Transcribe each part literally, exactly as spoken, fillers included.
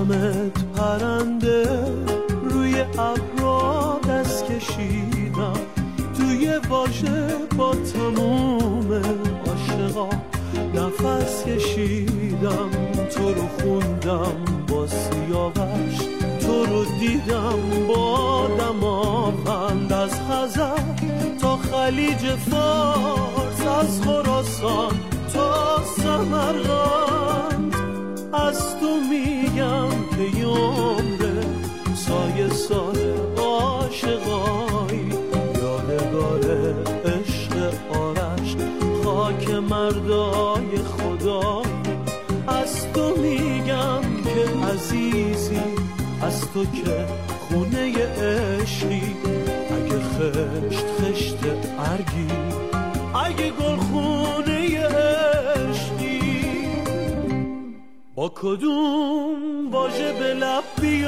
نوشتمت پرنده، روی ابرا دست کشیدم، توی واژه با تموم عاشقا نفس کشیدم، تو رو خوندم با سیاوش، تو رو دیدم با دماوند، از خزر تا خلیج فارس، از خراسان تا سمرقند، از تو میگم که یه عمره سایه سال عاشقایی، یادگار عشق آرش خاک مردای خدایی، از تو میگم که عزیزی، از تو که خونه عشقی، اگه خشت خشت ارگی، اگه گل خونه عشقی، با کدوم واژه به لب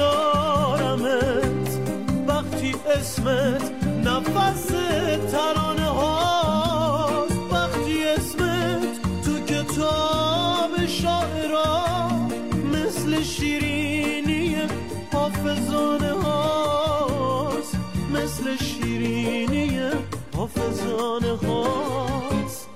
بیارمت وقتی اسمت نفس ترانه هاست، وقتی اسمت تو کتاب شاعرها مثل شیرینی حافظانه هاست، مثل شیرینی حافظانه هاست.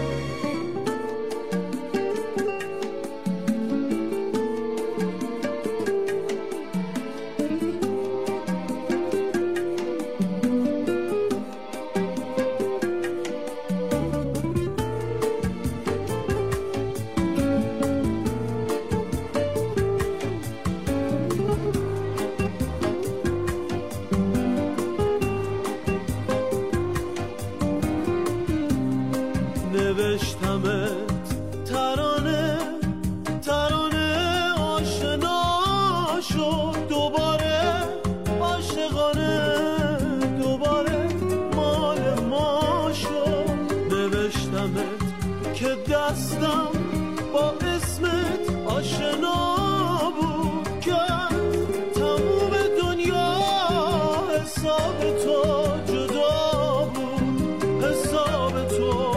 نوشتمت ترانه، ترانه آشنا شد دوباره، عاشقانه دوباره مال ما شد. نوشتمت که دستم با اسمت آشنا بود، که تموم دنیا حساب تو جدا بود، حساب تو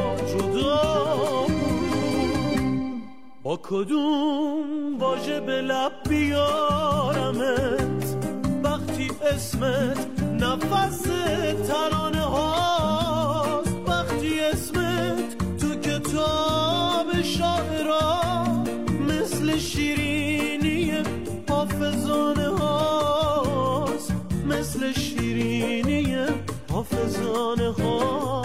با کدوم واژه به لب بیارمت وقتی اسمت نفس ترانه هاست، وقتی اسمت تو کتاب شاعرها مثل شیرینی حافظانه هاست، مثل شیرینی حافظانه هاست.